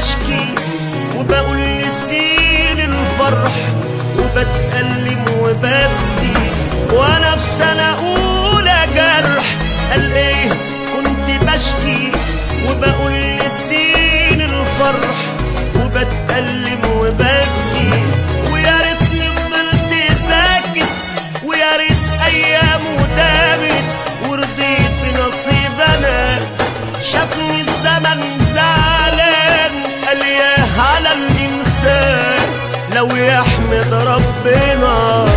بشكي وبقول نسيني الفرح وبتألم وببكي وانا في سنة اولى جرح. قال ايه كنت بشكي وبقول نسيني الفرح وبتألم وببكي ويا ريتني فضلت ساكت ويا ريت ايامه دامت ورضيت بنصيب انا. شافني الزمن زعلان قال ياه على الانسان لو يحمد ربنا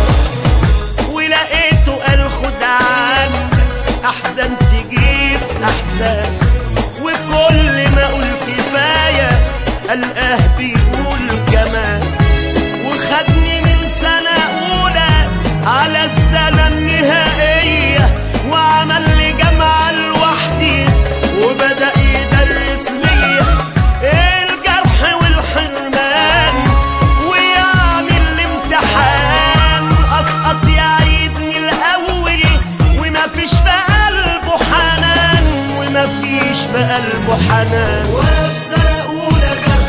ولقيته قال خد عنك احزان تجيب احزان وكل ما اقول كفايه القاه بيقول كمان وخدني من سنه اولى على السنه النهائيه وعمل لي جامعه لوحدي وبدأ يدرس ليا الجرح والحرمان ويعمل لي امتحان اسقط يعيدني الاول ومفيش في قلبه حنان ومفيش في قلبه حنان ولا في سنة أولى جرح.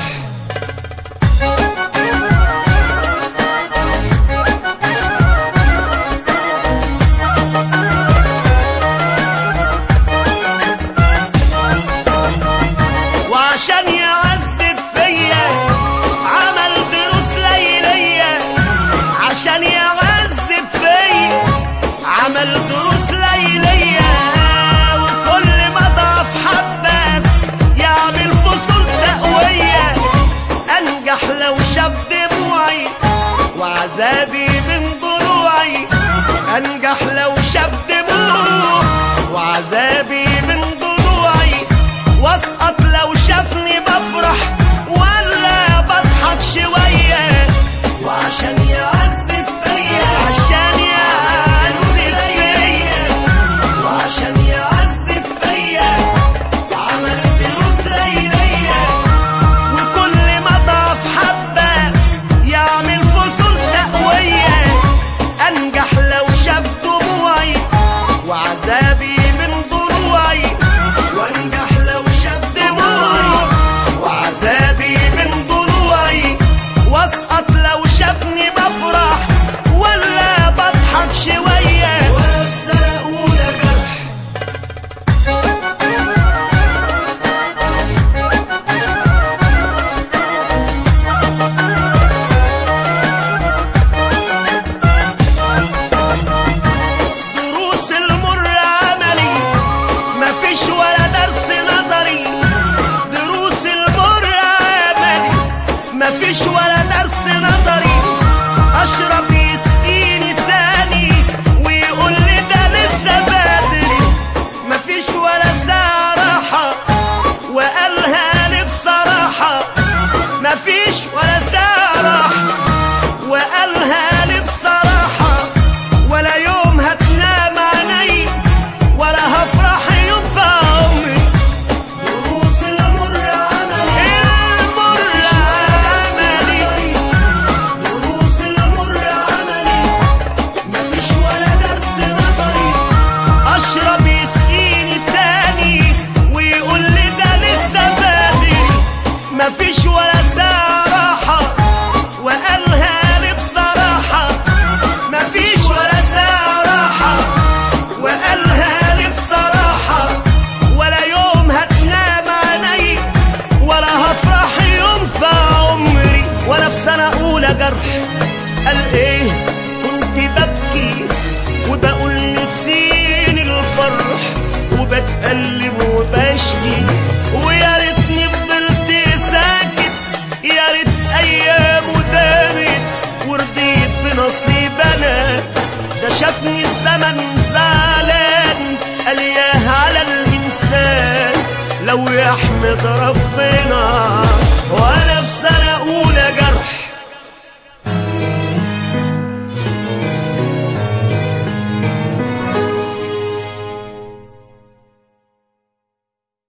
وعشان يعذب فيا عمل دروس ليلية عشان يعذب فيا عمل دروس ليلية وكل ما ضعف حبة يعمل فصول تقوية أنجح لو شاف دموعي وعذابي من ضلوعي أنجح لو شاف دموعي وعذابي من ضلوعي واسقط لو شافني بفرح ولا بضحك شوية وعشان يعذب فيا عشان يعذب فيا وعشان يعذب فيا عمل دروس ليلية وكل ما ضعف حبة يعمل فصول تقوية أنجح لو شاف دموعي وعذابي من ضلوعي وأنجح لو شاف دموعي وعذابي من ضلوعي واسقط لو شافني بفرح ولا بضحك شوية ولا في سنة أولى جرح. دروس المر عملي مفيش ولا درس نظري دروس المر عملي مفيش ولا درس نظري اشرب يسقيني تاني ويقول لي ده لسه بدري مفيش ولا ساعة راحة وقالها لي بصراحة مفيش ولا ساعة راحة وقالها لي بصراحة ولا يوم هتنام عيني ولا هفرح يوم في عمري. دروس المر عملي المر عملي دروس المر عملي مفيش ولا درس نظري اشرب يسقيني تاني ويقول لي ده لسه بدري مفيش ولا ساعة راحة وقالها لي بصراحة مفيش ولا ساعة راحة وقالها لي بصراحة ولا يوم هتنام عيني ولا هفرح يوم في عمري ولا في سنة أولى جرح. قال إيه كنت ببكي وبقول نسيني الفرح وبتألم وبشكي ويا ريتني فضلت ساكت يا ريت أيامه دامت ورضيت بنصيب أنا. ده شافني الزمن زعلان قال ياه على الإنسان لو يحمد ربنا وانا